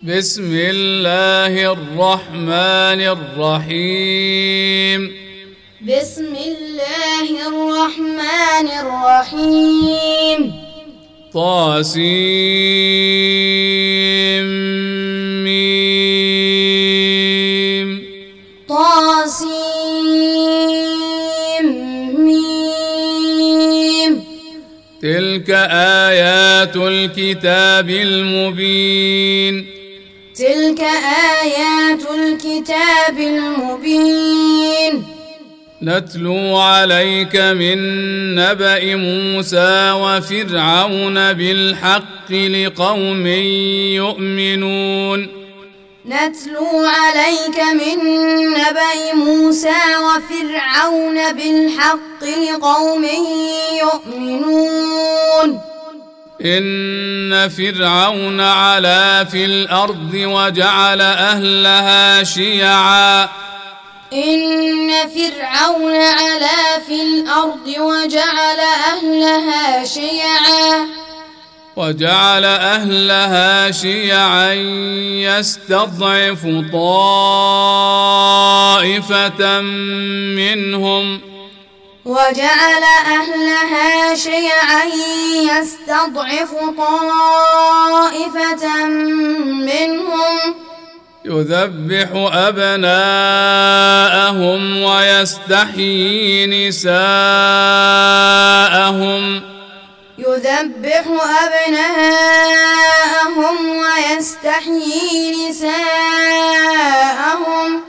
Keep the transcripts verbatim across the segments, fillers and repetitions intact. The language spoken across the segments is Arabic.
بسم الله الرحمن الرحيم بسم الله الرحمن الرحيم طاسيم ميم طاسيم ميم تلك آيات الكتاب المبين تلك آيات الكتاب المبين نتلو عليك من نبأ موسى وفرعون بالحق لقوم يؤمنون نتلو عليك من نبأ موسى وفرعون بالحق لقوم يؤمنون إن فرعون علا في الأرض وجعل أهلها شيعا إن فرعون علا في الأرض وجعل أهلها شيعا وجعل أهلها شيعا يستضعف طائفة منهم وجعل أهلها شيعا يستضعف طائفة منهم يذبح أبناءهم ويستحيي نساءهم يذبح أبناءهم ويستحيي نساءهم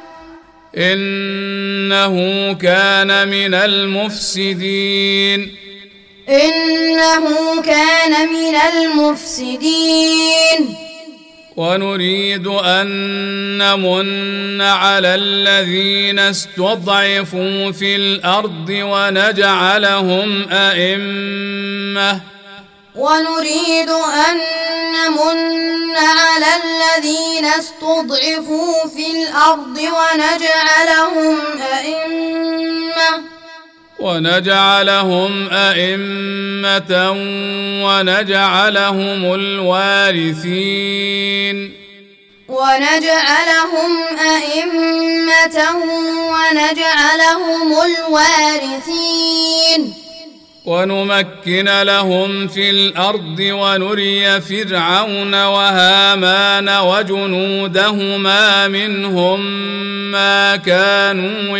إنه كان من المفسدين إنه كان من المفسدين ونريد أن نمن على الذين استضعفوا في الأرض ونجعلهم أئمة ونريد أن نمن على الذين استضعفوا في الأرض ونجعلهم أئمة ونجعلهم أئمة ونجعلهم الوارثين ونجعلهم أئمة ونجعلهم الوارثين ونمكن لهم في الأرض ونري فرعون وهامان وجنودهما منهم ما كانوا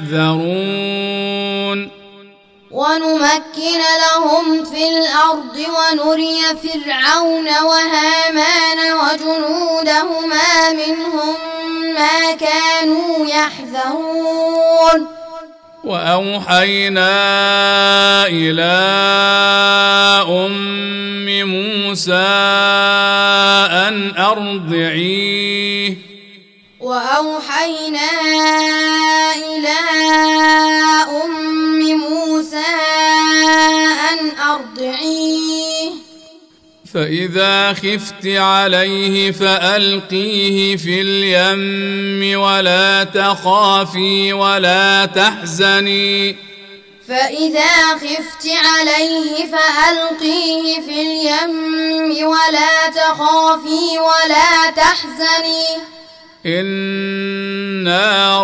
يحذرون ونمكن لهم في الأرض ونري فرعون وهامان وجنودهما منهم ما كانوا يحذرون وأوحينا إلى أم موسى أن أرضعيه وأوحينا إلى أم موسى أن أرضعيه فإذا خفت عليه فألقيه في اليم ولا تخافي ولا تحزني فإذا خفت عليه فألقيه في اليم ولا تخافي ولا تحزني إنا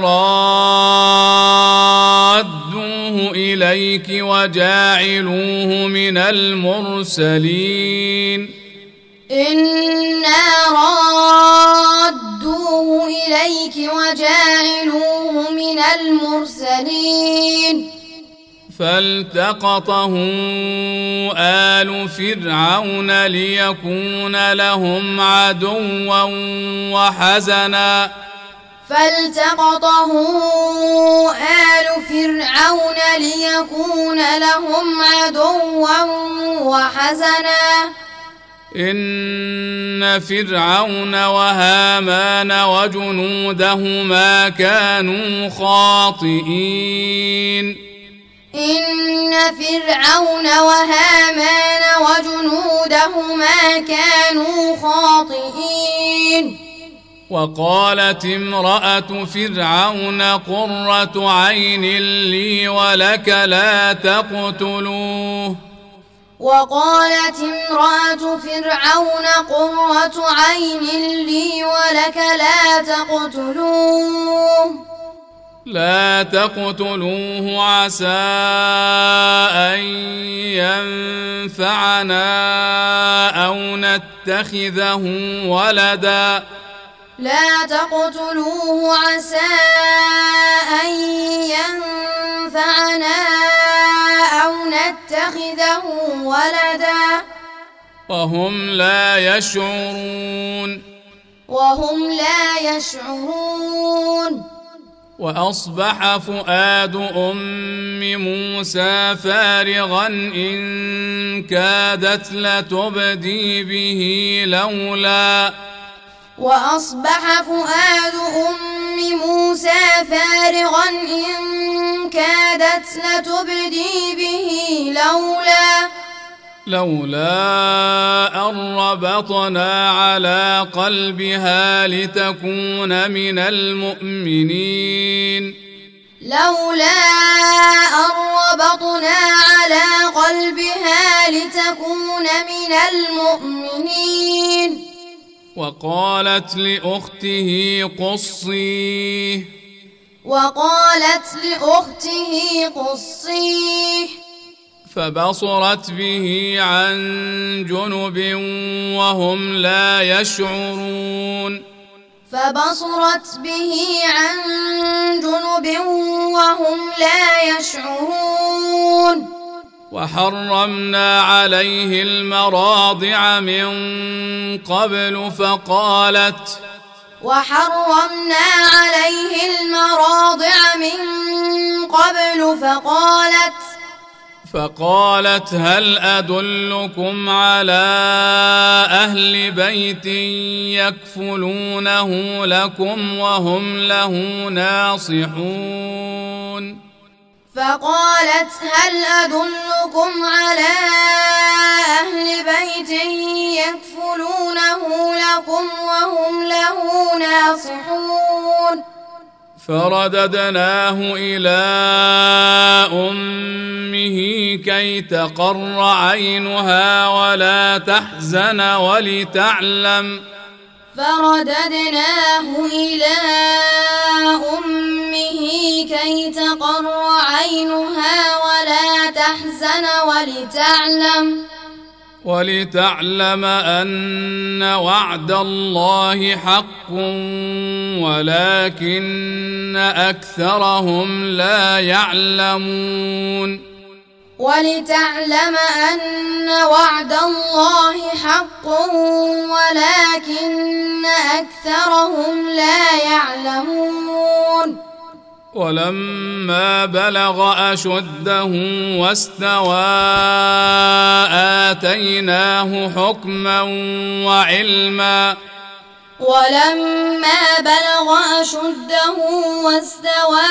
رادوه إليك وجاعلوه من المرسلين إنا رادوه إليك وجاعلوه من المرسلين فالتقطه آل فرعون ليكون لهم عدوا وحزنا فالتقطه آل فرعون ليكون لهم عدوا وحزنا إن فرعون وهامان وجنودهما كانوا خاطئين إن فرعون وهامان وجنودهما كانوا خاطئين وقالت امرأة فرعون قرة عين لي ولك لا تقتلوه وقالت امرأة فرعون قرة عين لي ولك لا تقتلوه لا تقتلوه عسى أن ينفعنا أو نتخذه ولدا لا تقتلوه عسى أن ينفعنا أو نتخذه ولدا وهم لا يشعرون وهم لا يشعرون وأصبح فؤاد أم موسى فارغا إن كادت لتبدي به لولا وأصبح فؤاد أم موسى فارغا إن كادت لتبدي به لولا لولا أن ربطنا على قلبها لتكون من المؤمنين لولا أن ربطنا على قلبها لتكون من المؤمنين وقالت لأخته قصيه وقالت لأخته قصيه فبصرت به عن جنب وهم لا يشعرون فبصرت به عن جنب وهم لا يشعرون وحرمنا عليه المراضع من قبل فقالت وحرمنا عليه المراضع من قبل فقالت فقالت هل أدلكم على أهل بيت يكفلونه لكم وهم له ناصحون فقالت هل أدلكم على أهل بيت يكفلونه لكم وهم له ناصحون فرددناه إلى أمه كي تقر عينها ولا تحزن ولتعلم فرددناه إلى أمه كي تقر عينها ولا تحزن ولتعلم ولتعلم أن وعد الله حق ولكن أكثرهم لا يعلمون ولتعلم أن وعد الله حق ولكن أكثرهم لا يعلمون ولما بلغ أشده واستوى آتيناه حكما وعلما ولما بلغ أشده واستوى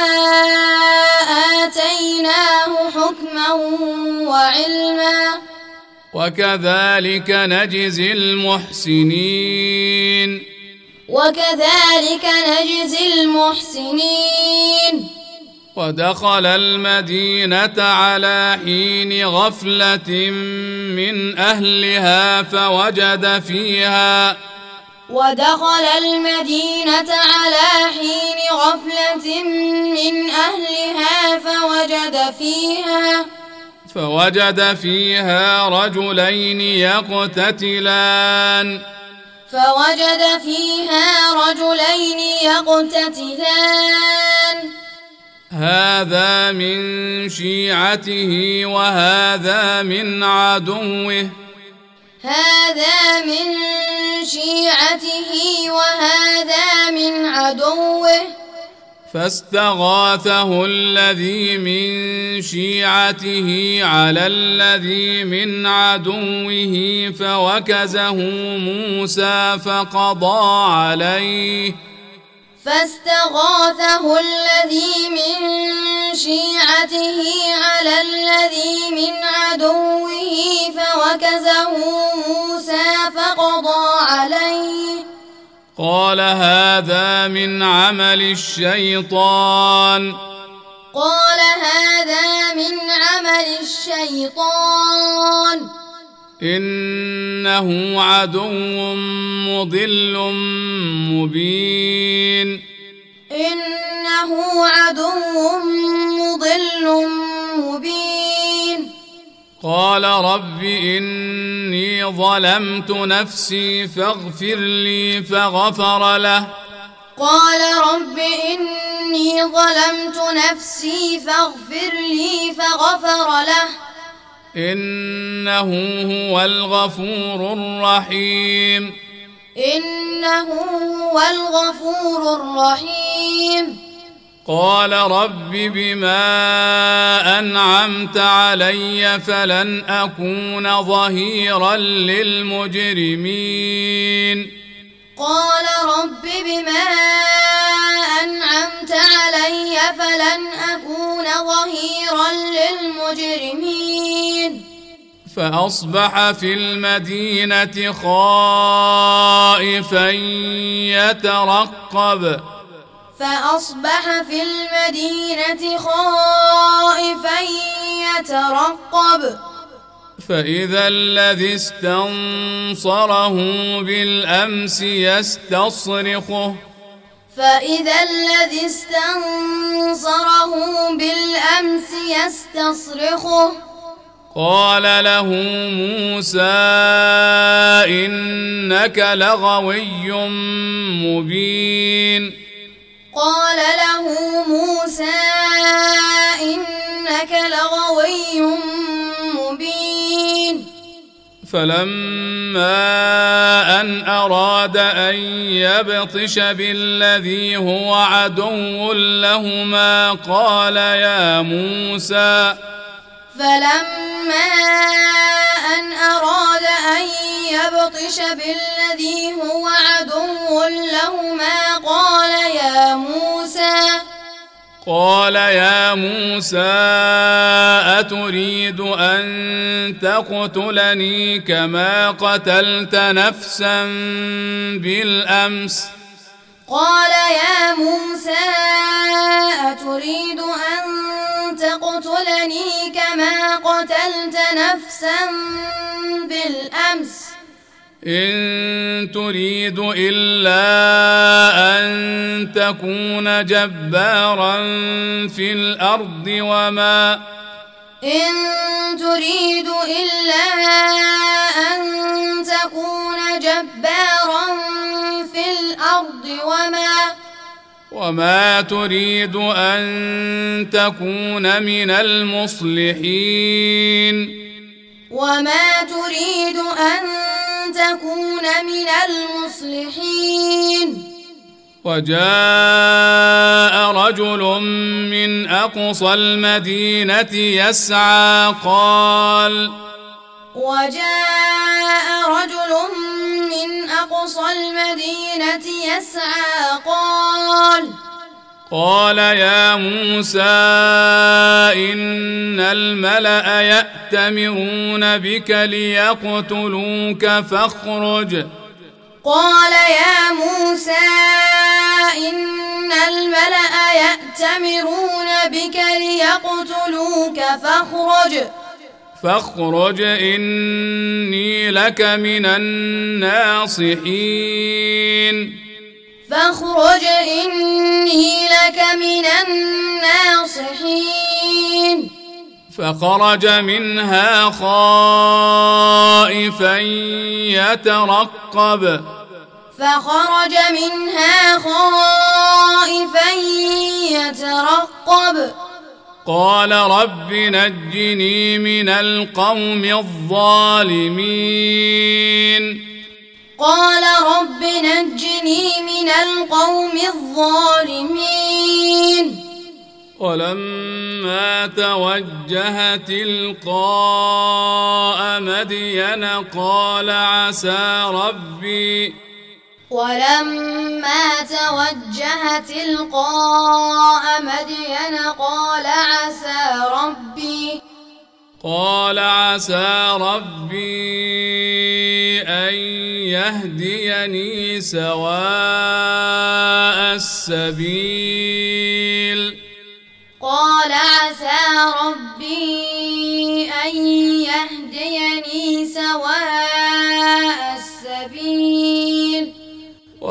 آتيناه حكما وعلما وكذلك نجزي المحسنين وكذلك نجزي المحسنين ودخل المدينة على حين غفلة من أهلها فوجد فيها ودخل المدينة على حين غفلة من أهلها فوجد فيها فوجد فيها رجلين يقتتلان فوجد فيها رجلين يقتتلان هذا من شيعته وهذا من عدوه هذا من شيعته وهذا من عدوه فاستغاثه الذي من شيعته على الذي من عدوه فوكزه موسى فقضى عليه فاستغاثه الذي من شيعته على الذي من عدوه فوكزه موسى فقضى عليه قال هذا من عمل الشيطان قال هذا من عمل الشيطان إنه عدو مضل مبين إنه عدو مضل مبين قال رب إني ظلمت نفسي فاغفر لي فغفر له قال رب إني ظلمت نفسي فاغفر لي فغفر له إنه هو الغفور الرحيم إنه هو الغفور الرحيم قال رب بما أنعمت علي فلن أكون ظهيرا للمجرمين قال رب بما أنعمت علي فلن أكون ظهيرا للمجرمين فأصبح في المدينة خائفا يترقب فأصبح في المدينة خائفا يترقب فإذا الذي استنصره بالأمس يستصرخه فإذا الذي استنصره بالأمس يستصرخه قال له موسى إنك لغوي مبين قال له موسى إنك لغوي مبين فلما أن أراد أن يبطش بالذي هو عدو لهما قال يا موسى فلما أن أراد أن يبطش بالذي هو عدو لهما قال يا موسى قال يا موسى أتريد أن تقتلني كما قتلت نفسا بالأمس قال يا موسى أتريد أن تقتلني كما قتلت نفسا بالأمس إن تريد إلا أن تكون جبارا في الأرض وما إن تريد إلا أن تكون جبارا في الأرض وما وما تريد أن تكون من المصلحين وما تريد أن تكون من المصلحين وجاء رجل من أقصى المدينة يسعى قال وجاء رجل من أقصى المدينة يسعى قال قال يا موسى إن الملأ يأتمرون بك ليقتلوك فاخرج قال يا موسى إن الملأ يأتمرون بك ليقتلوك فاخرج فاخرج إني لك من الناصحين فاخرج إني لك من الناصحين فخرج منها خائفا يترقب فخرج منها خائفا يترقب قال رب نجني من القوم الظالمين قال رب نجني من القوم الظالمين ولما توجه تلقاء مدين قال عسى ربي ولما توجه تلقاء مدين قال عسى ربي قال عسى ربي أن يهديني سواء السبيل قال عسى ربي أن يهديني سواء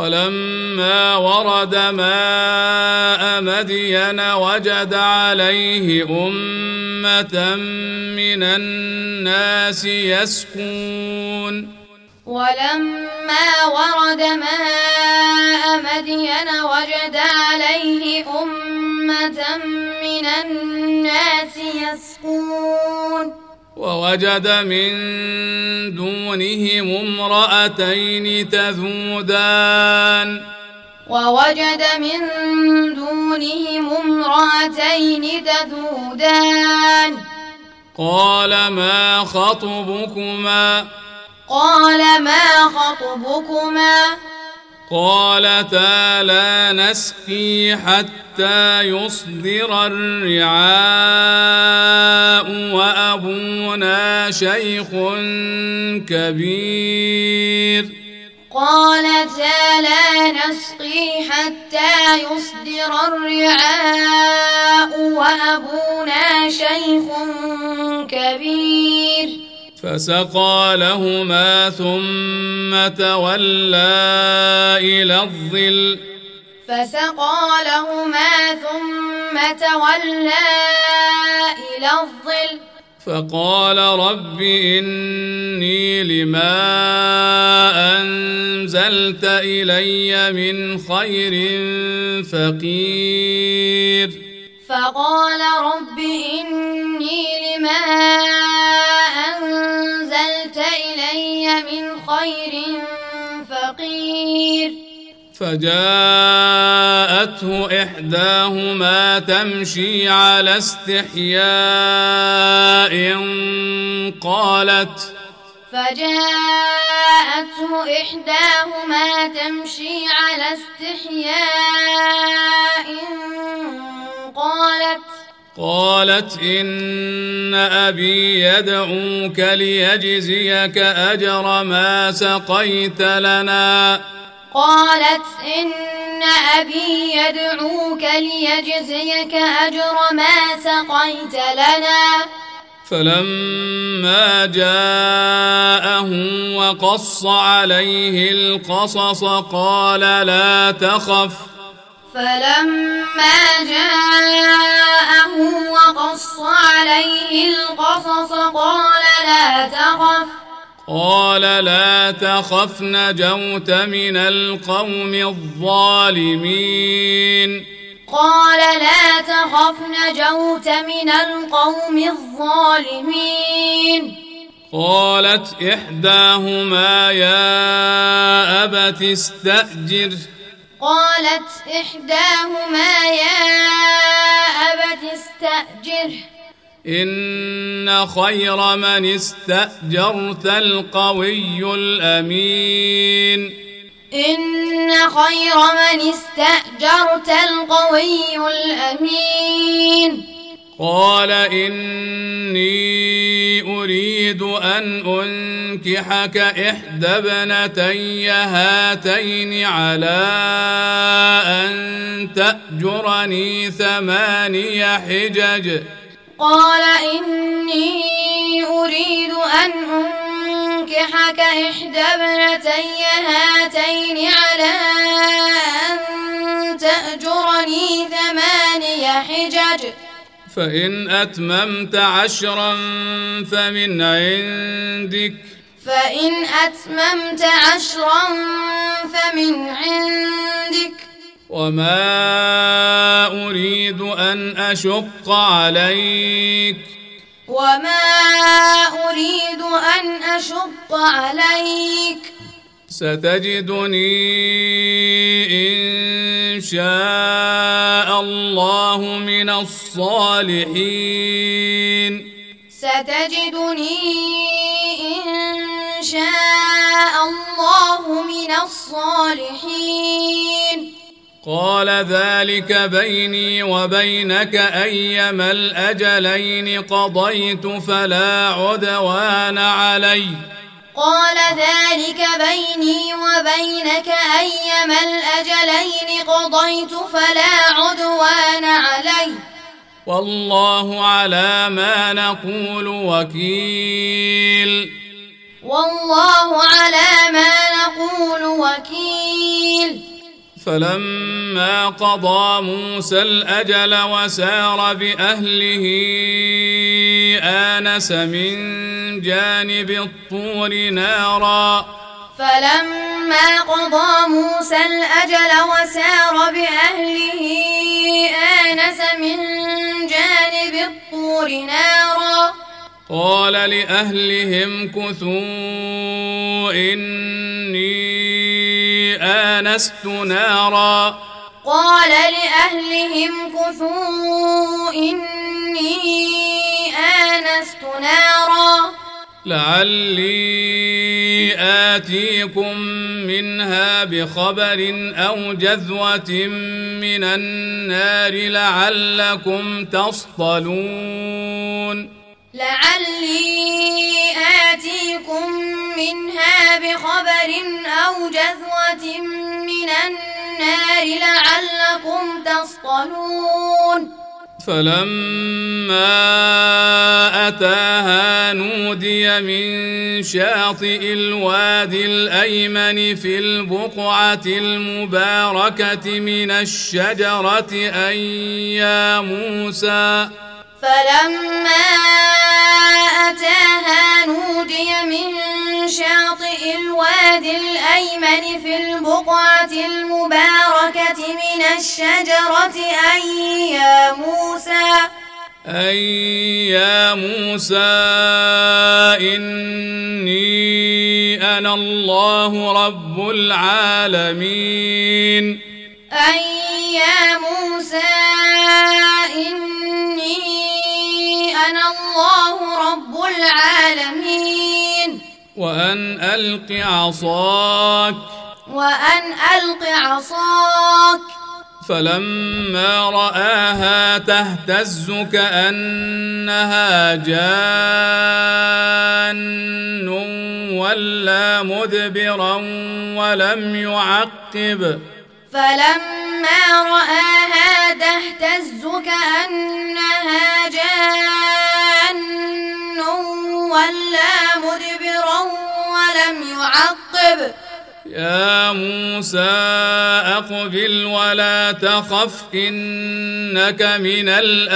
ولما ورد ماء مدين وجد عليه أمة من الناس يسقون ولما ورد ماء مدين وجد عليه أمة من الناس يسقون ووجد من دونهم امرأتين تذودان ووجد من دونهم امرأتين تذودان قال ما خطبكما قال ما خطبكما قالتا لا نسقي حتى يصدر الرعاء وأبونا شيخ كبير قالتا لا نسقي حتى يصدر الرعاء وأبونا شيخ كبير فسقى لهما ثم تولى إلى الظل فسقى لهما ثم تولى إلى الظل فقال رب إني لما أنزلت إلي من خير فقير فقال رب إني لما أنزلت إلي من خير فقير فجاءته إحداهما تمشي على استحياء قالت فجاءته إحداهما تمشي على استحياء قالت قالت إن أبي يدعوك ليجزيك أجر ما سقيت لنا قالت إن أبي يدعوك ليجزيك أجر ما سقيت لنا فلما جاءه وقص عليه القصص قال لا تخف فلما جاءه وقص عليه القصص قال لا تخف قال لا تخف نجوت من القوم الظالمين قال لا تخف نجوت من القوم الظالمين قالت إحداهما يا أبت استأجر قالت إحداهما يا أبت استأجره إن خير من استأجرت القوي الأمين إن خير من استأجرت القوي الأمين قال إني أريد أن أنكحك إحدى ابنتي هاتين على أن تأجرني ثماني حجج قال إني أريد أن أنكحك إحدى ابنتي هاتين على أن تأجرني ثماني حجج فإن أتممت عشرا فمن عندك فإن أتممت عشرا فمن عندك وما أريد أن أشق عليك وما أريد أن أشق عليك ستجدني إن شاء الله من الصالحين ستجدني إن شاء الله من الصالحين قال ذلك بيني وبينك أيما الأجلين قضيت فلا عدوان علي قال ذلك بيني وبينك أيما الأجلين قضيت فلا عدوان علي والله على ما نقول وكيل والله على ما نقول وكيل. فلما قضى موسى الأجل وسار بأهله آنس من جانب الطور نارا فلما قضى موسى الأجل وسار بأهله آنس من جانب الطور نارا قال لأهلهم كثوا إني آنست نارا قال لأهلهم كثوا إني آنست نارا لعلي آتيكم منها بخبر أو جذوة من النار لعلكم تصطلون لعلي آتيكم منها بخبر أو جذوة من النار لعلكم تصطلون فلما أتاها نودي من شاطئ الوادي الأيمن في البقعة المباركة من الشجرة أن يا موسى فلما أتاها نودي من شاطئ الوادي الأيمن في البقعة المباركة من الشجرة أن يا موسى أن يا موسى إني أنا الله رب العالمين أن يا موسى إني أنا الله رب العالمين وأن ألق عصاك وأن ألق عصاك فلما رآها تهتز كأنها جان ولا مدبرا ولم يعقب فلما رآها تهتز كأنها جان ولا مدبرا ولم يعقب يا موسى أقبل ولا تخف إنك من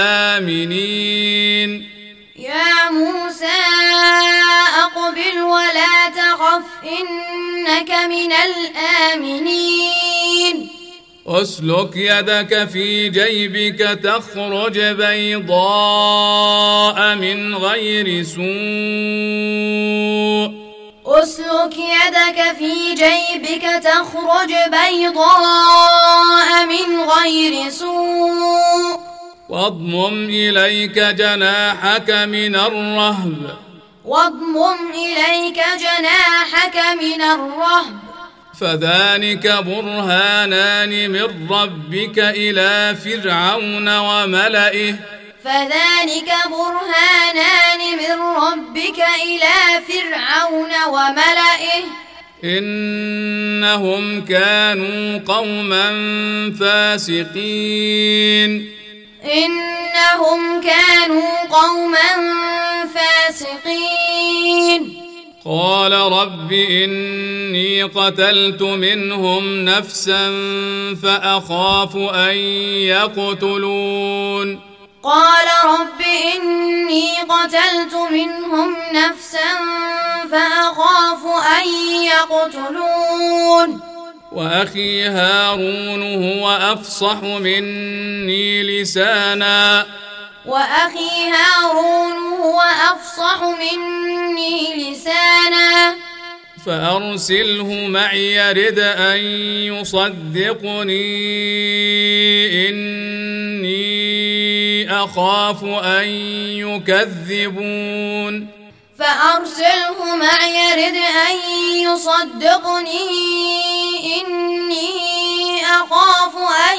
الآمنين يا موسى أقبل ولا تخف إنك من الآمنين أسلك يدك في جيبك تخرج بيضاء من غير سوء أسلك يدك في جيبك تخرج بيضاء من غير سوء واضمم إليك جناحك من الرهب واضمم إليك جناحك من الرهب فذلك برهانان من ربك إلى فرعون وملئه فذلك برهانان من ربك إلى فرعون وملئه إنهم كانوا قوما فاسقين إنهم كانوا قوما فاسقين قال رب إني قتلت منهم نفسا فأخاف أن يقتلون قال رب إني قتلت منهم نفسا فأخاف أن يقتلون وأخي هارون هو أفصح مني لسانا وأخي هارون هو أفصح مني لسانا فأرسله معي يرد أن يصدقني إني أخاف أن يكذبون فأرسله معي يرد أن يصدقني إني أخاف أن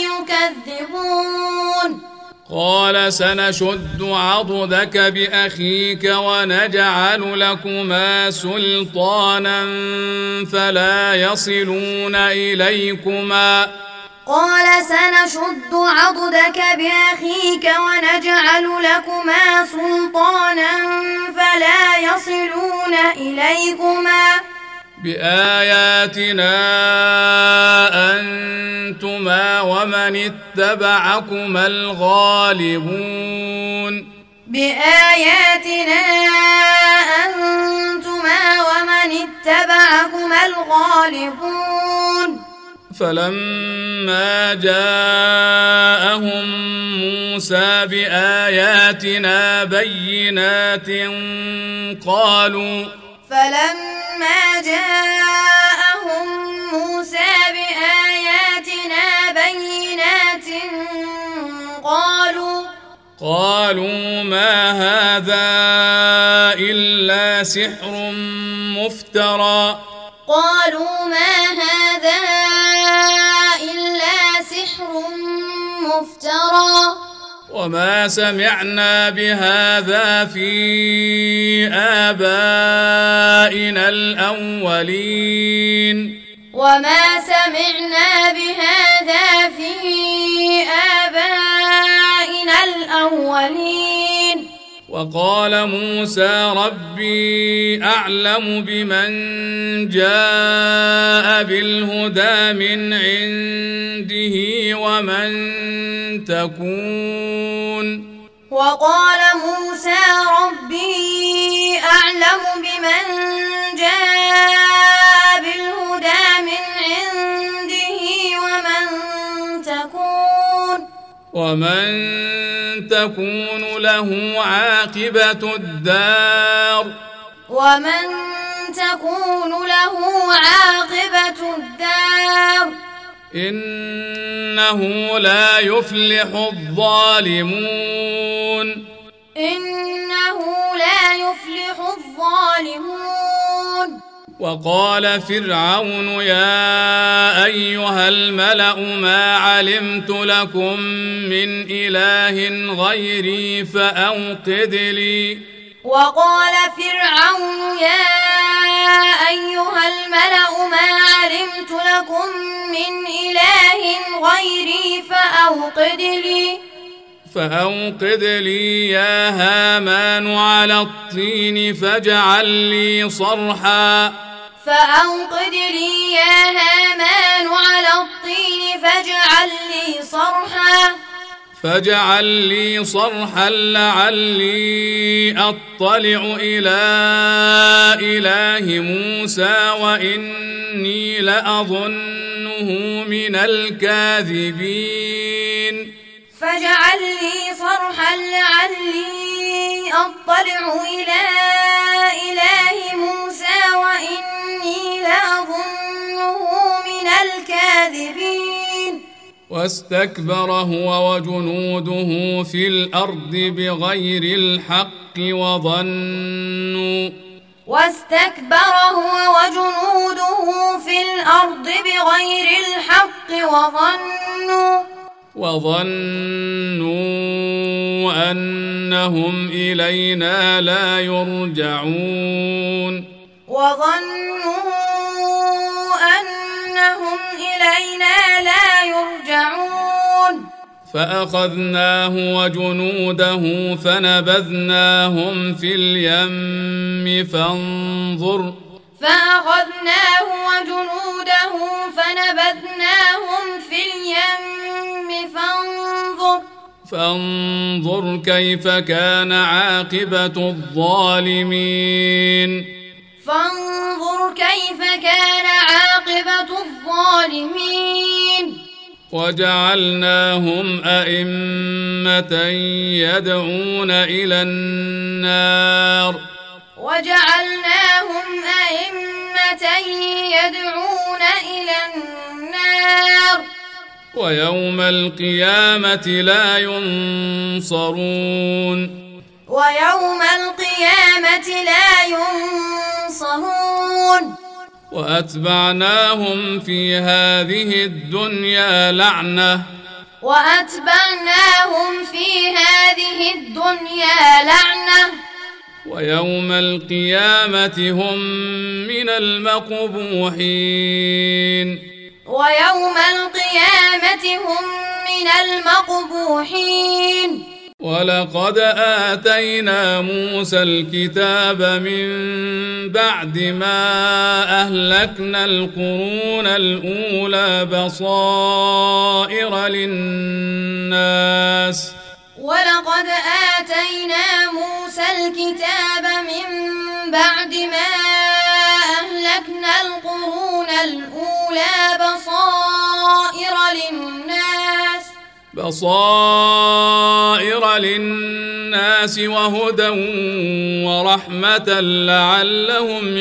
يكذبون قال سنشد عضدك بأخيك ونجعل لكما سلطانا فلا يصلون إليكما قال سنشد عضدك بأخيك ونجعل لكما سلطانا فلا يصلون إليكما بآياتنا أنتما ومن اتبعكما الغالبون بآياتنا أنتما ومن اتبعكما الغالبون فلما جاءهم موسى بآياتنا بينات قالوا فلما جاءهم موسى بآياتنا بينات قالوا قالوا ما هذا إلا سحر مفترى قالوا ما هذا إلا سحر مفترى وما سمعنا بهذا في آبائنا الأولين وما سمعنا بهذا في آبائنا الأولين وقال موسى ربي أعلم بمن جاء بالهدى من عنده ومن تكون وقال موسى ربي أعلم بمن جاء بالهدى من عنده ومن تكون ومن تكون له عاقبة الدار ومن تكون له عاقبة الدار إنه لا يفلح الظالمون إنه لا يفلح الظالمون وقال فرعون يا أيها الملأ ما علمت لكم من إله غيري فأوقد لي وقال فرعون يا أيها الملأ ما علمت لكم من إله غيري فأوقد لي فأوقد لي يا هامان على الطين فاجعل لي صرحا فأوقد لي يا هامان على الطين فاجعل لي صرحا فاجعل لي صرحا لعلي أطلع إلى إله موسى وإني لأظنه من الكاذبين فاجعل لي صرحا لعلي أطلع إلى إله موسى وإني لأظنه من الكاذبين واستكبر هو وجنوده في الأرض بغير الحق وظنوا واستكبر هو وجنوده في الأرض بغير الحق وظنوا وظنوا أنهم إلينا لا يرجعون وظنوا أنهم إلينا لا يرجعون فأخذناه وجنوده فنبذناهم في اليم فانظر فأخذناه وجنوده فنبذناهم في اليم فانظر فانظر كيف كان عاقبة الظالمين فانظر كيف كان عاقبة الظالمين وجعلناهم أئمة يدعون إلى النار وجعلناهم أئمة يدعون إلى النار ويوم القيامة لا ينصرون ويوم القيامة لا ينصرون وأتبعناهم في هذه الدنيا لعنة وأتبعناهم في هذه الدنيا لعنة ويوم القيامة هم من المقبوحين ويوم القيامة المقبوحين. ولقد آتينا موسى الكتاب من بعد ما أهلكنا القرون الأولى بصائر للناس ولقد آتينا موسى الكتاب من بعد ما أهلكنا القرون الأولى بصائر للناس بصائر للناس وهدى ورحمة لعلهم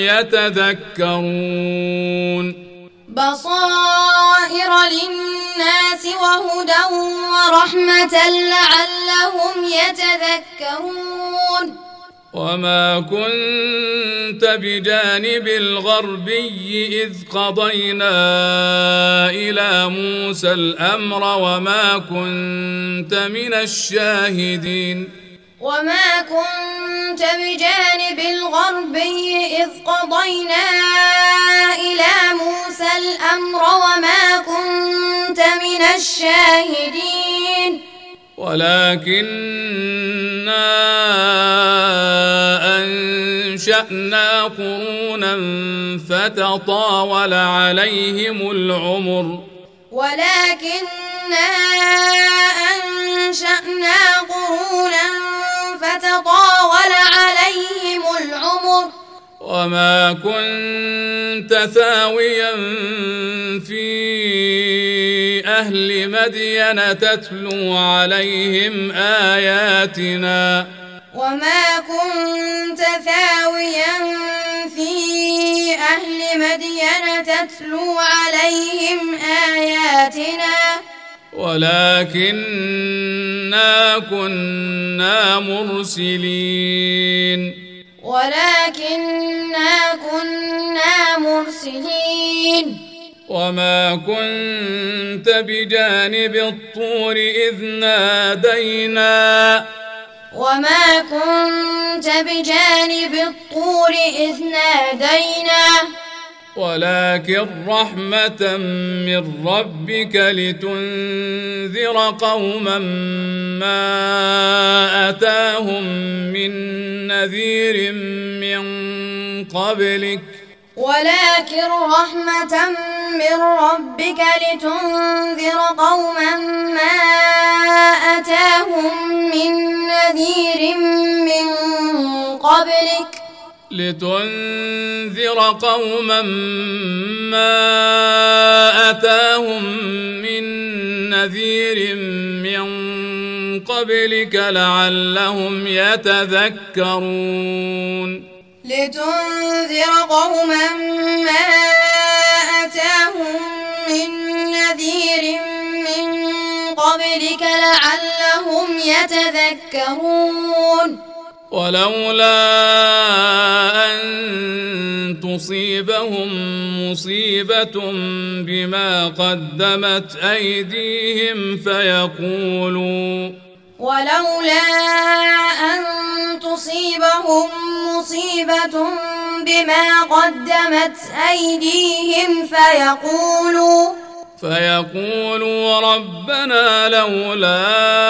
يتذكرون. بصائر للناس وهدى ورحمة لعلهم يتذكرون. وما كنت بجانب الغربي إذ قضينا إلى موسى الأمر وما كنت من الشاهدين. وما كنت بجانب الغربي إذ قضينا إلى موسى الأمر وما كنت من الشاهدين. ولكننا أنشأنا قرونا فتطاول عليهم العمر ولكننا أنشأنا قرونا فتطاول عليهم العمر وما كنت ثاويا في أهل مدين تتلو عليهم آياتنا وما كنت ثاويا في أهل مدين تتلو عليهم آياتنا ولكننا كنا مرسلين ولكننا كنا مرسلين. وما كنت بجانب الطور إذ نادينا وما كنت بجانب الطور إذ نادينا ولكن رحمة من ربك لتنذر قوما ما أتاهم من نذير من قبلك ولكن رحمة من ربك لتنذر قوما ما أتاهم من نذير من قبلك لتنذر قوما ما أتاهم من نذير من قبلك لعلهم يتذكرون. لتنذر قوما ما أتاهم من نذير من قبلك لعلهم يتذكرون. ولولا أن تصيبهم مصيبة بما قدمت أيديهم فيقولوا ولولا أن تصيبهم مصيبة بما قدمت أيديهم فيقولوا فيقولوا ربنا لولا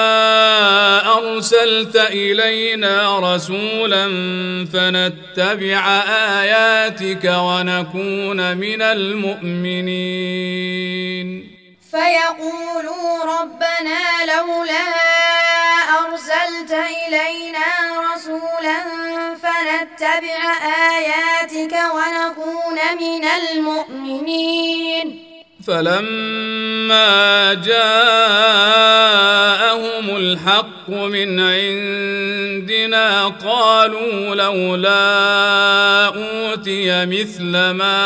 أرسلت إلينا رسولا فنتبع آياتك ونكون من المؤمنين. فيقولوا ربنا لولا أرسلت إلينا رسولا فنتبع آياتك ونكون من المؤمنين. فلما جاءهم الحق من عندنا قالوا لولا أوتي مثل ما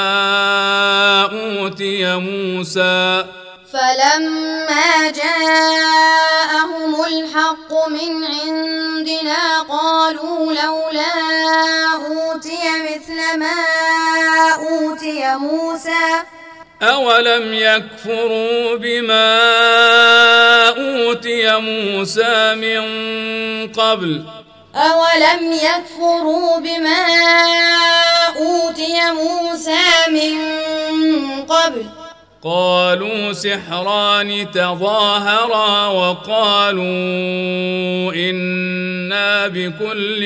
أوتي موسى فلما جاءهم الحق من عندنا قالوا لولا أوتي مثل ما أوتي موسى أولم يكفروا بما أوتي موسى من قبل أولم يكفروا بما أوتي موسى من قبل قالوا سحران تظاهرا وقالوا إنا بكل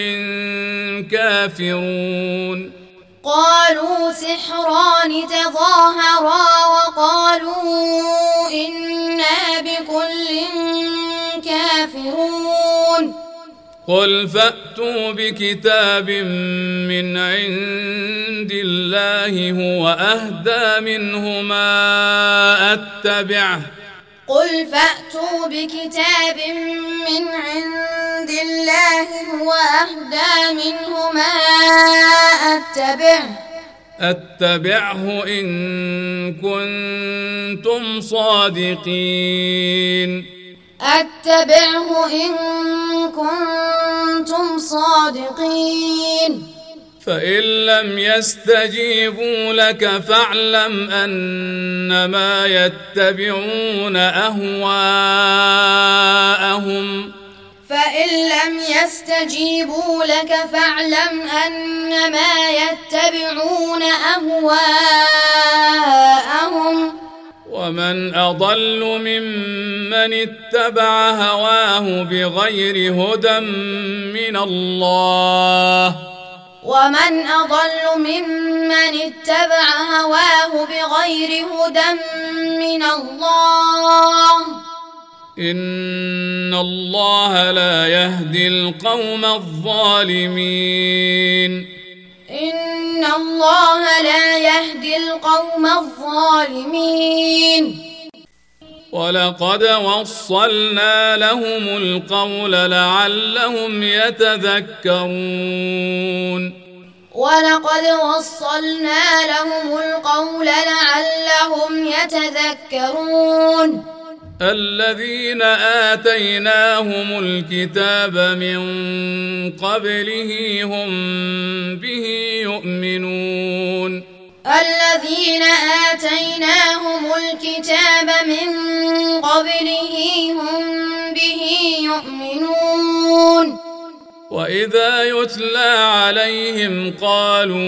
كافرون قالوا سحران تظاهرا وقالوا إنا بكل كافرون قل فأتوا بكتاب من عند الله هو أهدى منهما أتبعه قل فأتوا بكتاب من عند الله هو أهدى منهما أتبعه أتبعه إن كنتم صادقين أتبعه إن كنتم صادقين فإن لم يستجيبوا لك فاعلم أنما يتبعون أهواءهم فإن لم يستجيبوا لك فاعلم أنما يتبعون أهواءهم ومن أضل ممن اتبع هواه بغير هدى من الله ومن أضل ممن اتبع هواه بغير هدى من الله إن الله لا يهدي القوم الظالمين إن الله لا يهدي القوم الظالمين ولقد وصلنا لهم القول لعلهم يتذكرون ولقد وصلنا لهم القول لعلهم يتذكرون الذين آتيناهم الكتاب من قبله هم به يؤمنون الذين آتيناهم الكتاب من قبله هم به يؤمنون وإذا يتلى عليهم قالوا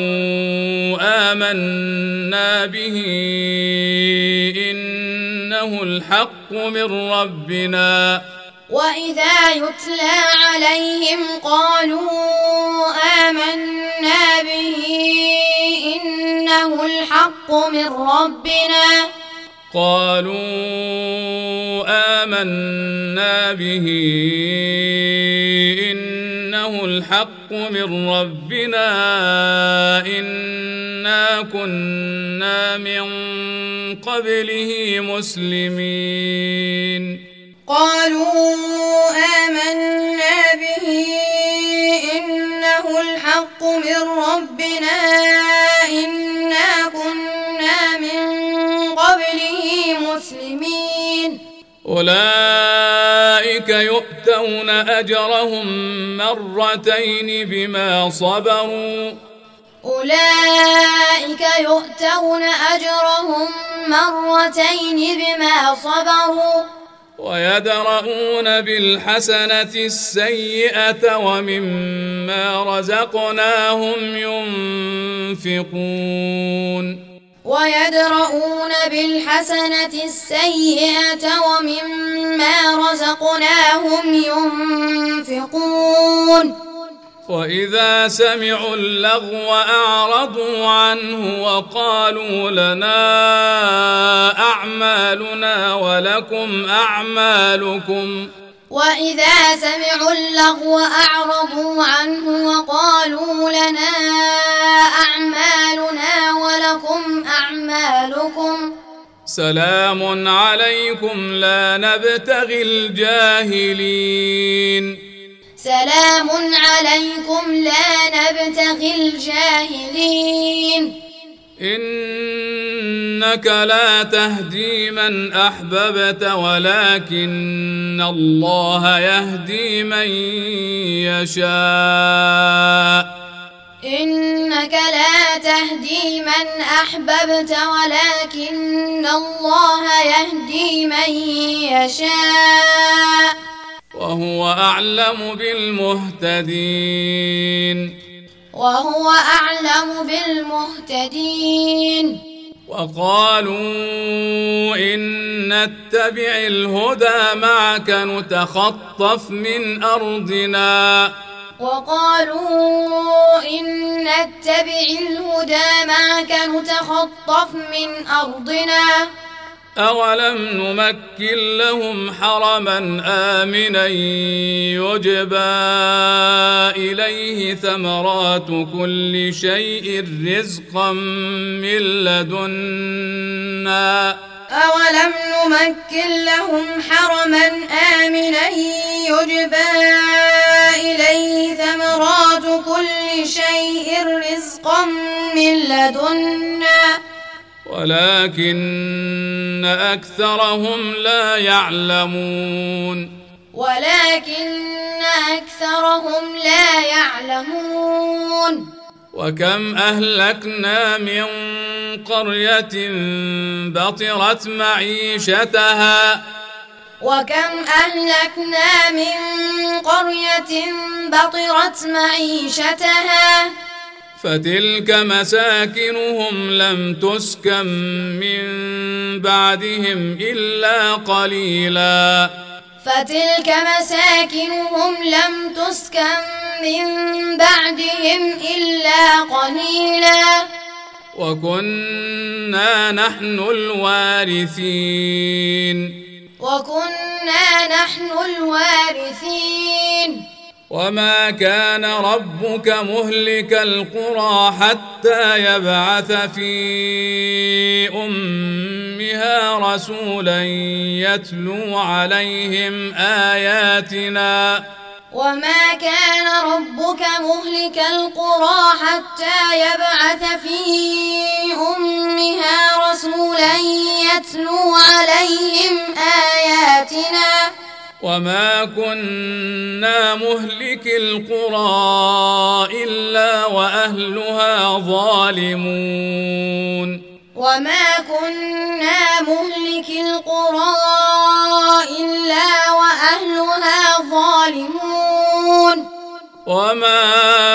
آمنا به إنه الحق من ربنا وإذا يتلى عليهم قالوا آمنا به إنه الحق من ربنا قالوا آمنا به إنه الحق من ربنا إنا كنا من قبله مسلمين قالوا آمنا به إنه الحق من ربنا إنا كنا من قبله مسلمين أولئك يؤتون أجرهم مرتين بما صبروا أولئك يؤتون أجرهم مرتين بما صبروا ويدرؤون بالحسنة السيئة ومما رزقناهم ينفقون ويدرؤون بالحسنة السيئة ومما رزقناهم ينفقون وإذا سمعوا اللغو أعرضوا عنه وقالوا لنا أعمالنا ولكم أعمالكم وإذا سمعوا اللغو أعرضوا عنه وقالوا لنا أعمالنا ولكم أعمالكم سلام عليكم لا نبتغي الجاهلين سلام عليكم لا نبتغي الجاهلين إنك لا تهدي من أحببت ولكن الله يهدي من يشاء إنك لا تهدي من أحببت ولكن الله يهدي من يشاء وهو أعلم بالمهتدين وهو أعلم بالمهتدين وقالوا إن نتبع الهدى معك نتخطف من أرضنا وقالوا إن نتبع الهدى معك نتخطف من أرضنا أولم نمكن لهم حرما آمنا يجبى إليه ثمرات كل شيء رزقا من لدنا أولم نمكن لهم حرما آمنا يجبى إليه ثمرات كل شيء رزقا من لدنا ولكن أكثرهم لا يعلمون ولكن أكثرهم لا يعلمون وكم أهلكنا من قرية بطرت معيشتها وكم أهلكنا من قرية بطرت معيشتها فتلك مساكنهم لم تسكن من بعدهم إلا قليلا فتلك مساكنهم لم تسكن من بعدهم إلا قليلا وكنا نحن الوارثين وكنا نحن الوارثين وما كان ربك مهلك القرى حتى يبعث في أمها رسولا يتلو عليهم آياتنا وما كان ربك مهلك القرى حتى يبعث في أمها رسولا يتلو عليهم آياتنا وما كنا مهلك القرى إلا وأهلها ظالمون وما كنا مهلك القرى إلا وأهلها ظالمون وما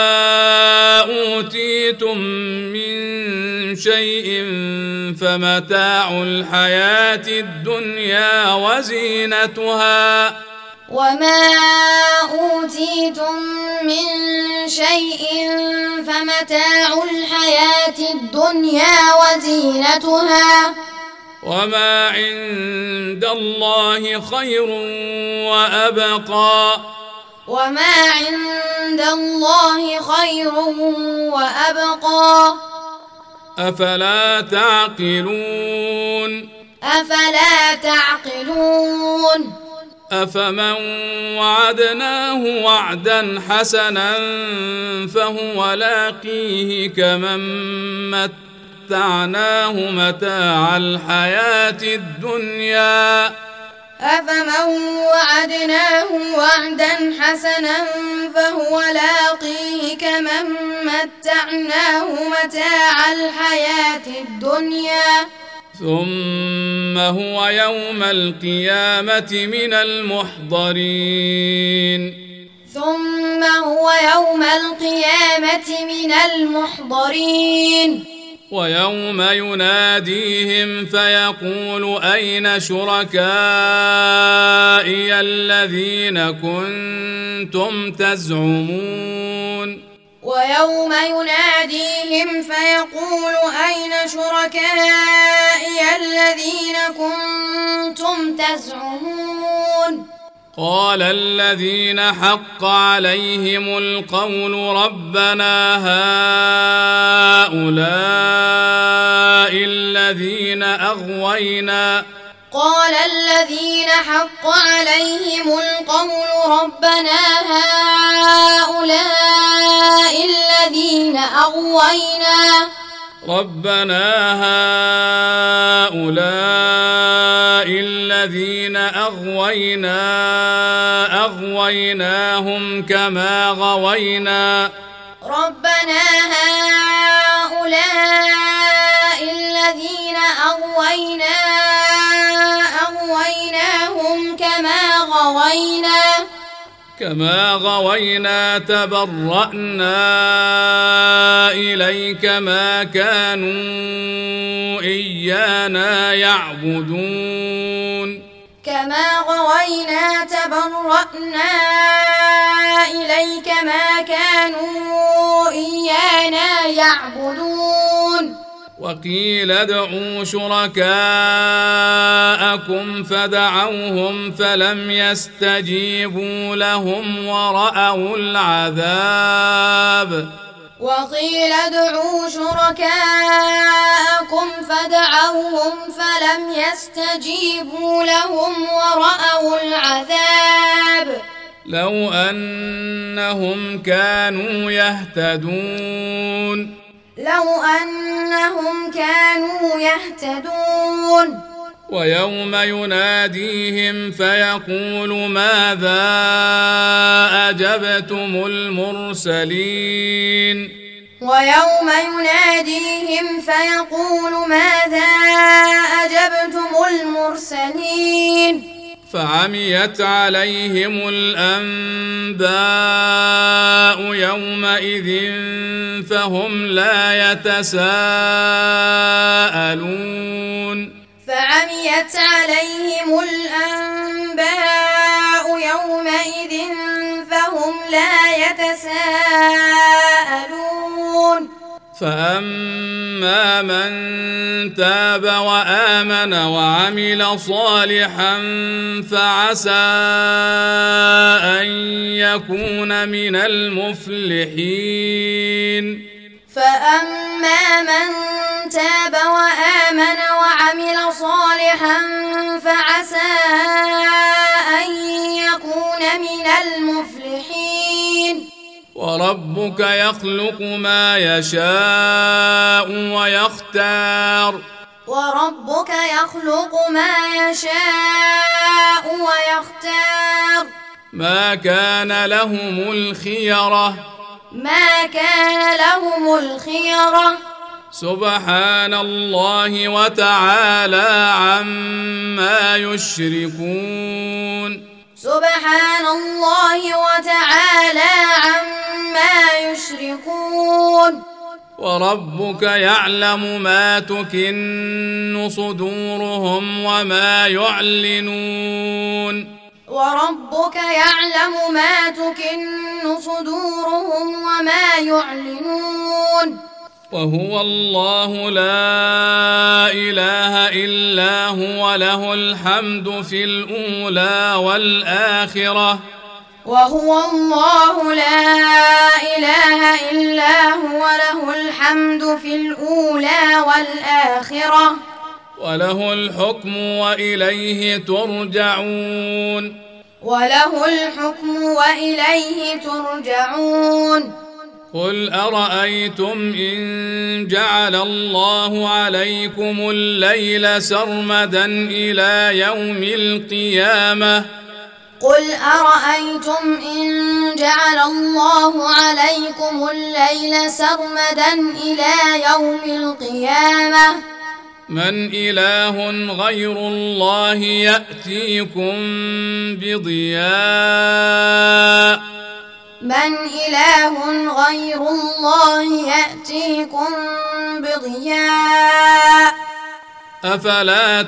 أوتيتم من شيء فمتاع الحياة الدنيا وزينتها وما أوتيتم من شيء فمتاع الحياة الدنيا وزينتها وما عند الله خير وأبقى وما عند الله خير وأبقى أفلا تعقلون أفلا تعقلون أفمن وعدناه وعدا حسنا فهو لاقيه كمن متعناه متاع الحياة الدنيا أفمن وعدناه وعدا حسنا فهو لاقيه كمن متعناه متاع الحياة الدنيا ثم هو يوم القيامة من المحضرين ثم هو يوم القيامة من المحضرين ويوم يناديهم فيقول أين شركائي الذين كنتم تزعمون ويوم يناديهم فيقول أين شركائي الذين كنتم تزعمون قال الذين حق عليهم القول ربنا هؤلاء الذين أغوينا قال الذين حق عليهم القول ربنا هؤلاء الذين أغوينا ربنا هؤلاء الذين أغوينا أغويناهم كما غوينا ربنا هؤلاء الذين أغوينا أغويناهم كما غوينا كما غوينا تبرأنا إليك ما كانوا إيانا يعبدون كما غوينا تبرأنا إليك ما كانوا إيانا يعبدون وقيل ادعوا شركاءكم فدعوهم فلم يستجيبوا لهم ورأوا العذاب وقيل ادعوا شركاءكم فدعوهم فلم يستجيبوا لهم ورأوا العذاب لو أنهم كانوا يهتدون لو أنهم كانوا يهتدون ويوم يناديهم فيقول ماذا أجبتم المرسلين ويوم يناديهم فيقول ماذا أجبتم المرسلين فعميت عليهم الأنباء يومئذ فهم لا يتساءلون فعميت عليهم الأنباء يومئذ فهم لا يتساءلون فأما من تاب وآمن وعمل صالحا فعسى أن يكون من المفلحين فأما من تاب وآمن وعمل صالحا فعسى أن يكون من المفلحين وربك يخلق ما يشاء ويختار وربك يخلق ما يشاء ويختار ما كان لهم الخيرة ما كان لهم الخيرة سبحان الله وتعالى عما يشركون سبحان الله وتعالى عما يشركون وربك يعلم ما تكن صدورهم وما يعلنون وربك يعلم ما تكن صدورهم وما يعلنون وهو الله لا إله إلا هو له الحمد في الأولى والآخرة وهو الله لا إله إلا هو له الحمد في الأولى والآخرة وله الحكم وإليه ترجعون وله الحكم وإليه ترجعون قل أرأيتم إن جعل الله عليكم الليل سرمدا إلى يوم القيامة قل أرأيتم إن جعل الله عليكم الليل سرمدا إلى يوم القيامة من إله غير الله يأتيكم بضياء من إله غير الله يأتيكم بضياء أفلا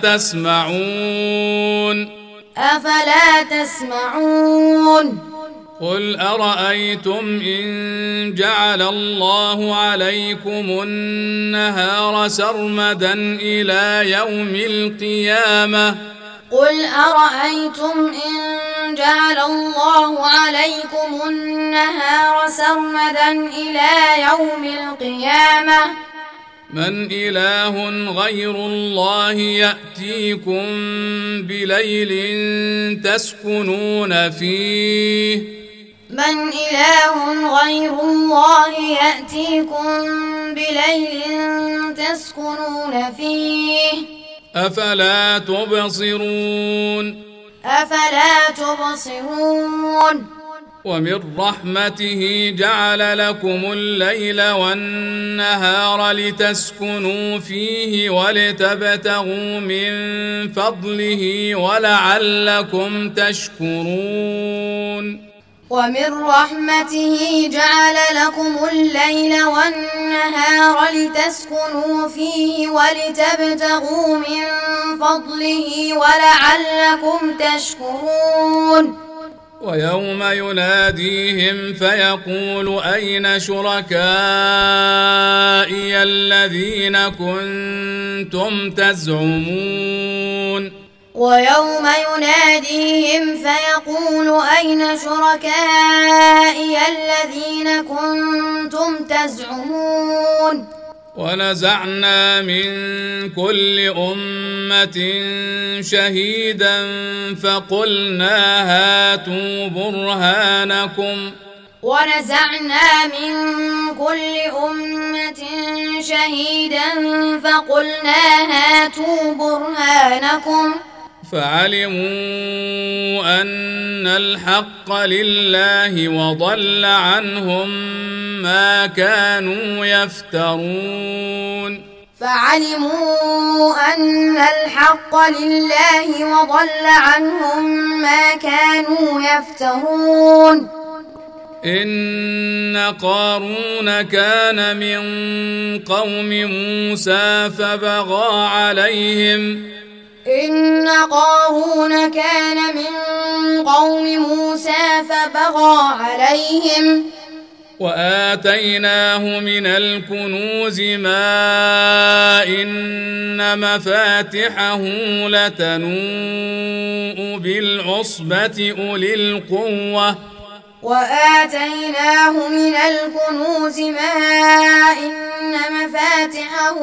تسمعون أفلا تسمعون قل أرأيتم إن جعل الله عليكم النهار سرمدا إلى يوم القيامة قل أرأيتم إن جعل الله عليكم النهار سرمدا إلى يوم القيامة من إله غير الله يأتيكم بليل تسكنون فيه من إله غير الله يأتيكم بليل تسكنون فيه أفلا تبصرون أفلا تبصرون ومن رحمته جعل لكم الليل والنهار لتسكنوا فيه ولتبتغوا من فضله ولعلكم تشكرون ومن رحمته جعل لكم الليل والنهار لتسكنوا فيه ولتبتغوا من فضله ولعلكم تشكرون. ويوم يناديهم فيقول أين شركائي الذين كنتم تزعمون ويوم يناديهم فيقول أين شركائي الذين كنتم تزعمون ونزعنا من كل أمة شهيدا فقلنا هاتوا برهانكم ونزعنا من كل أمة شهيدا فقلنا هاتوا برهانكم فعلموا أن الحق لله وضل عنهم ما كانوا يفترون فعلموا أن الحق لله وضل عنهم ما كانوا يفترون. إن قارون كان من قوم موسى فبغى عليهم إن قارون كان من قوم موسى فبغى عليهم وآتيناه من الكنوز ما إن مفاتحه لتنوء بالعصبة أولي القوة وآتيناه من الكنوز ما إن مفاتحه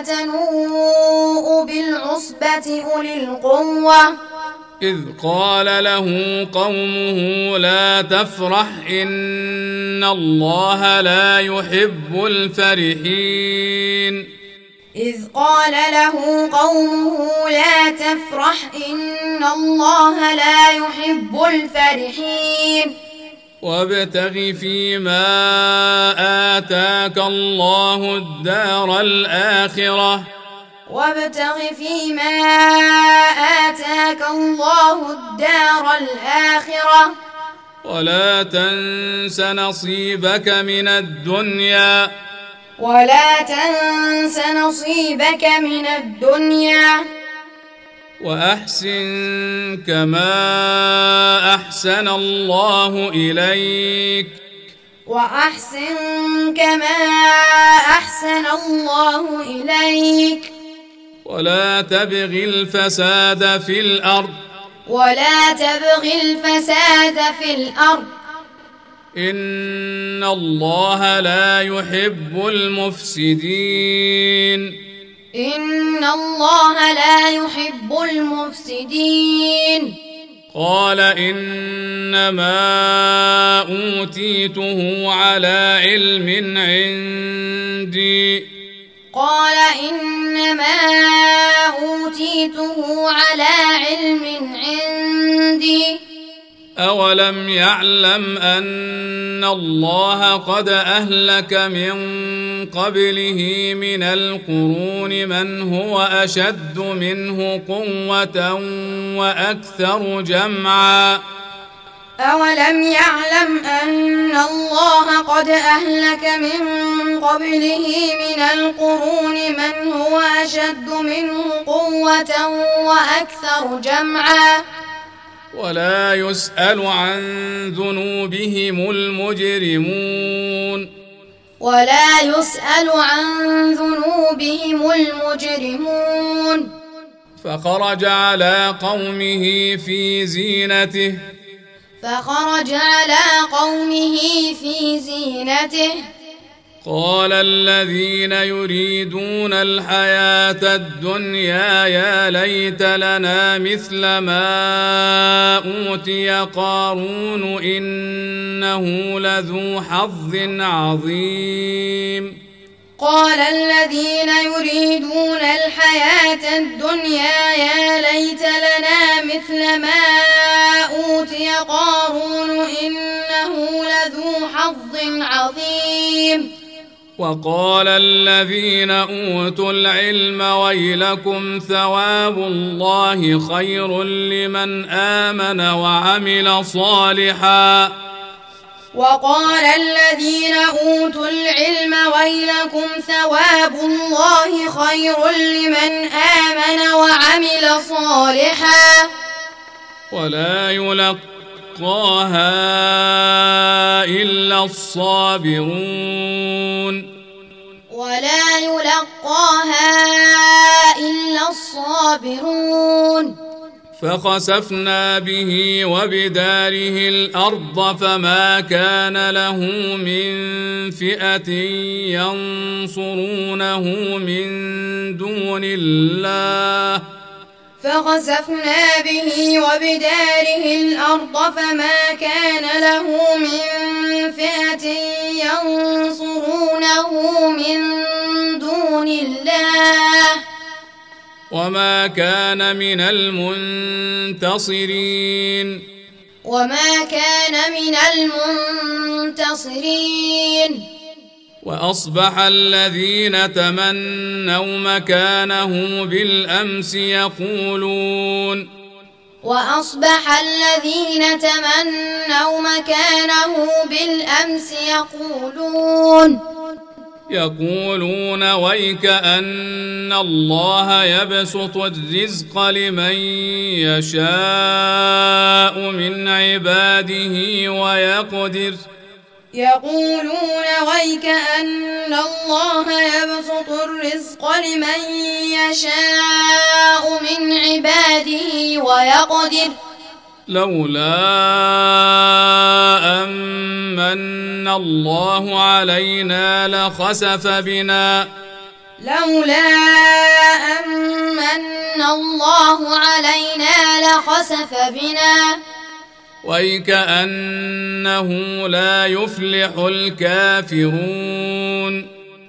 لتنوء بالعصبة أولي القوة إذ قال له قومه لا تفرح إن الله لا يحب الفرحين إذ قال له قومه لا تفرح إن الله لا يحب الفرحين وابتغ فيما آتاك الله الدار الآخرة وابتغ فيما آتاك الله الدار الآخرة ولا تنس نصيبك من الدنيا ولا تنس نصيبك من الدنيا وأحسن كما أحسن الله إليك وأحسن كما أحسن الله إليك ولا تبغ الفساد في الأرض ولا تبغ الفساد في الأرض إن الله لا يحب المفسدين إن الله لا يحب المفسدين قال إنما أوتيته على علم عندي قال إنما أوتيته على علم عندي أولم يعلم أن الله قد أهلك من قبله من القرون من هو أشد منه قوة وأكثر جمعا أولم يعلم أن الله قد أهلك من قبله من القرون من هو أشد منه قوة وأكثر جمعا ولا يسأل عن ذنوبهم المجرمون ولا يسأل عن ذنوبهم المجرمون فخرج على قومه في زينته فخرج على قومه في زينته قال الذين يريدون الحياة الدنيا يا ليت لنا مثل ما أوتي قارون إنه لذو حظ عظيم قال الذين يريدون الحياة الدنيا يا ليت لنا مثل ما أوتي قارون إنه لذو حظ عظيم وقال الذين أوتوا العلم ويلكم ثواب الله خير لمن آمن وعمل صالحا وقال الذين أوتوا العلم ويلكم ثواب الله خير لمن آمن وعمل صالحا ولا يلقاها إلا الصابرون ولا يلقاها إلا الصابرون فخسفنا به وبداره الأرض فما كان له من فئة ينصرونه من دون الله فخسفنا به وبداره الأرض فما كان له من فئة ينصرونه من دون الله وما كان من المنتصرين وما كان من المنتصرين وأصبح الذين تمنوا مكانه بالأمس يقولون وأصبح الذين تمنوا مكانه بالأمس يقولون يقولون ويك أن الله يبسط الرزق لمن يشاء من عباده ويقدر يقولون ويك أن الله يبسط الرزق لمن يشاء من عباده ويقدر لولا أمن الله علينا لخسف بنا لولا أمن الله علينا لخسف بنا ويكأنه لا يفلح الكافرون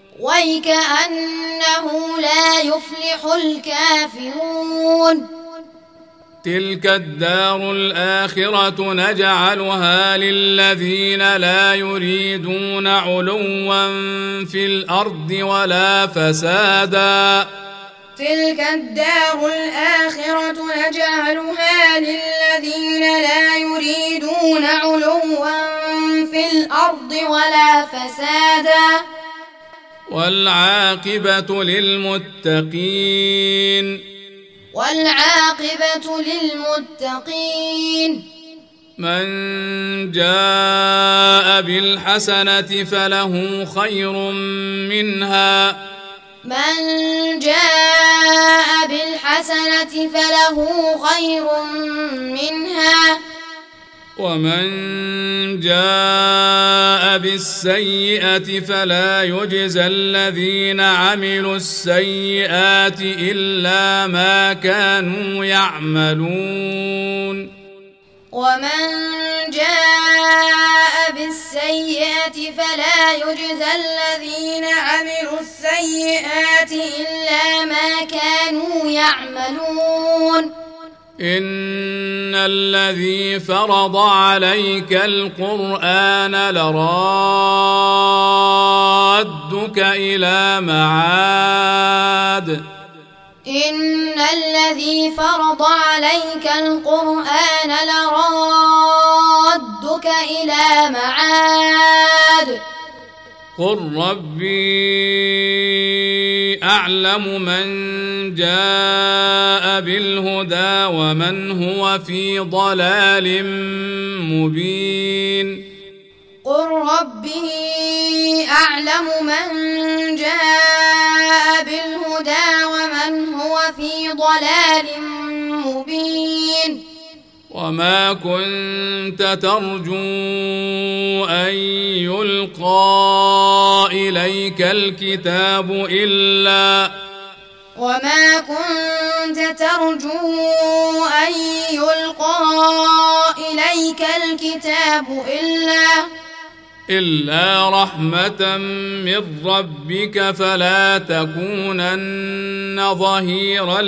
ويكأنه لا يفلح الكافرون تلك الدار الآخرة نجعلها للذين لا يريدون علوا في الأرض ولا فسادا تلك الدار الآخرة نجعلها للذين لا يريدون علوا في الأرض ولا فسادا والعاقبة للمتقين والعاقبة للمتقين من جاء بالحسنة فله خير منها من جاء بالحسنة فله خير منها ومن جاء بالسيئة فلا يجزى الذين عملوا السيئات إلا ما كانوا يعملون ومن جاء بالسيئة فلا يجزى الذين عملوا السيئات إلا ما كانوا يعملون إن الذي فرض عليك القرآن لرادك إلى معاد إن الذي فرض عليك القرآن لرادك إلى معاد قل ربي أعلم من جاء بالهدى ومن هو في ضلال مبين قل ربي أعلم من جاء بالهدى ومن هو في ضلال مبين وما كنت ترجو أن يلقى إليك الكتاب إلا وما كنت ترجو أن يلقى إليك الكتاب إلا إلا رحمة من ربك فلا تكونن ظهيرا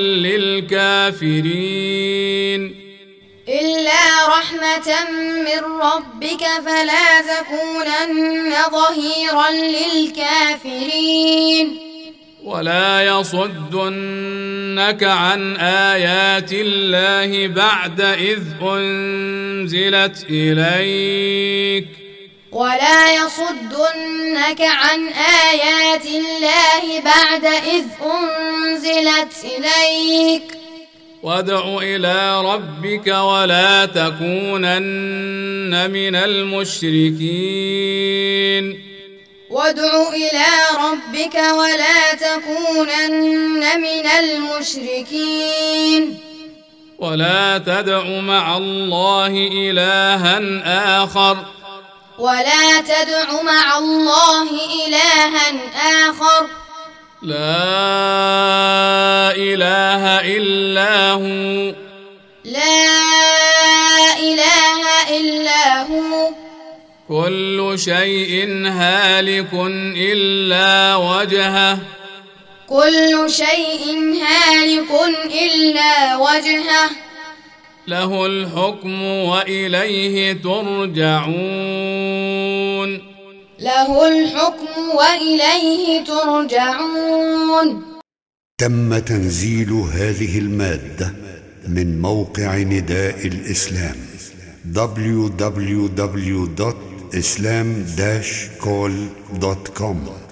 للكافرين إلا رحمة من ربك فلا تكونن ظهيرا للكافرين ولا يصدنك عن آيات الله بعد إذ أنزلت إليك ولا يصدنك عن آيات الله بعد إذ أنزلت إليك وادع إلى ربك ولا تكونن من المشركين وادع إلى ربك ولا تكونن من المشركين ولا تدع مع الله إلها آخر ولا تدع مع الله إلها آخر لا إله إلا هو لا إله إلا هو كل شيء هالك إلا وجهه كل شيء هالك إلا وجهه له الحكم وإليه ترجعون له الحكم وإليه ترجعون. تم تنزيل هذه المادة من موقع نداء الإسلام دبليو دبليو دبليو دوت إسلام داش كول دوت كوم.